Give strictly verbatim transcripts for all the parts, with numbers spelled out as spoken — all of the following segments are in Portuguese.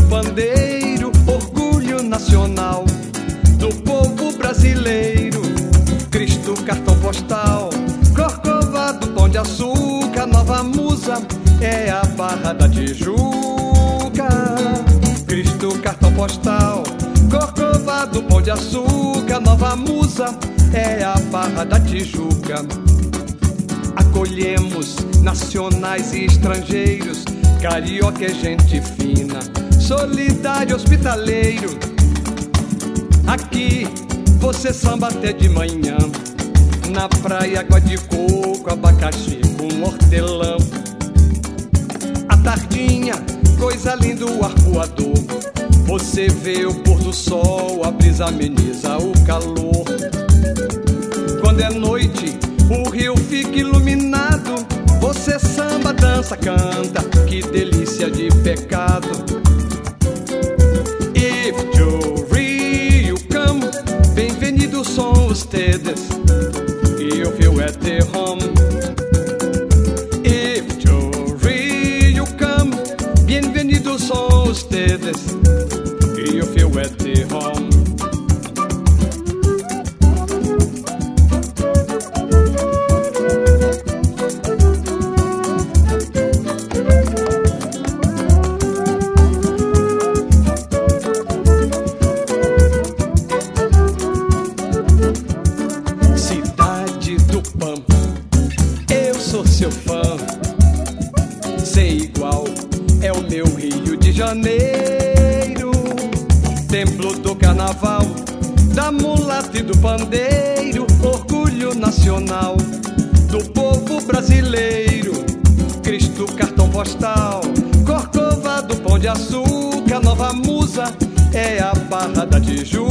pandeiro, orgulho nacional do povo brasileiro. Cristo, cartão postal, Corcovado, Pão de Açúcar, nova musa é a Barra da Tijuca. Cristo, cartão postal, Corcovado, Pão de Açúcar, nova musa é a Barra da Tijuca. Acolhemos nacionais e estrangeiros, carioca é gente fina, solidário, hospitaleiro. Aqui você samba até de manhã, na praia água de coco, abacaxi com hortelã. À tardinha, coisa linda, o arpoador, você vê o pôr do sol, a brisa ameniza o calor. Quando é noite, o rio fica iluminado, você samba, dança, canta, que delícia de pecado. If to Rio come, bem-vindos são ustedes, you feel at the home. If to Rio come, bem-vindos são ustedes, you feel at the home. Eu sou seu fã, sei igual, é o meu Rio de Janeiro. Templo do carnaval, da mulata e do pandeiro, orgulho nacional do povo brasileiro. Cristo, cartão postal, Corcovado, Pão de Açúcar, nova musa é a Barra da Tijuca.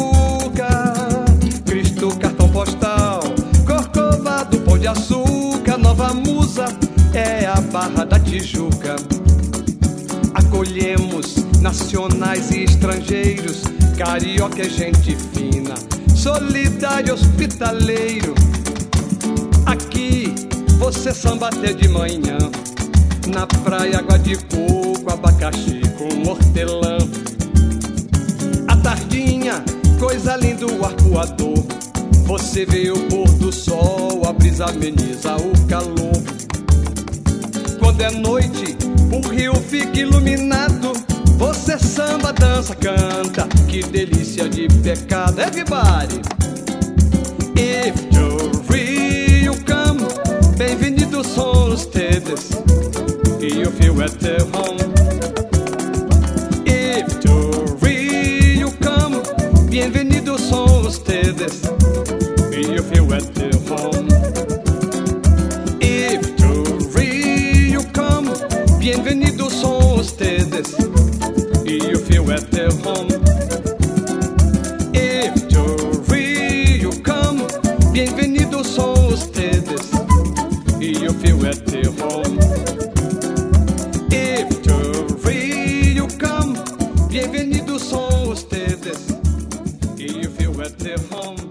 Cristo, cartão postal, Corcovado, Pão de Açúcar, nova musa é a Barra da Tijuca. Acolhemos nacionais e estrangeiros, carioca é gente fina, solidário, hospitaleiro. Aqui você samba até de manhã, na praia água de coco, abacaxi com hortelã. À tardinha, coisa linda, o arpoador, você vê o pôr do sol, a brisa ameniza o calor. Quando é noite, o rio fica iluminado, você samba, dança, canta, que delícia de pecado. Everybody! If to Rio come, bem-vindos são ustedes, you feel at the home. If to Rio come, bem-vindos são ustedes, you feel at the home. If to Rio come, bem-vindos são ustedes, you feel at the home. If to Rio come, bem-vindos são ustedes, you feel at the home. If to Rio come, bem-vindos são ustedes, you feel at the home.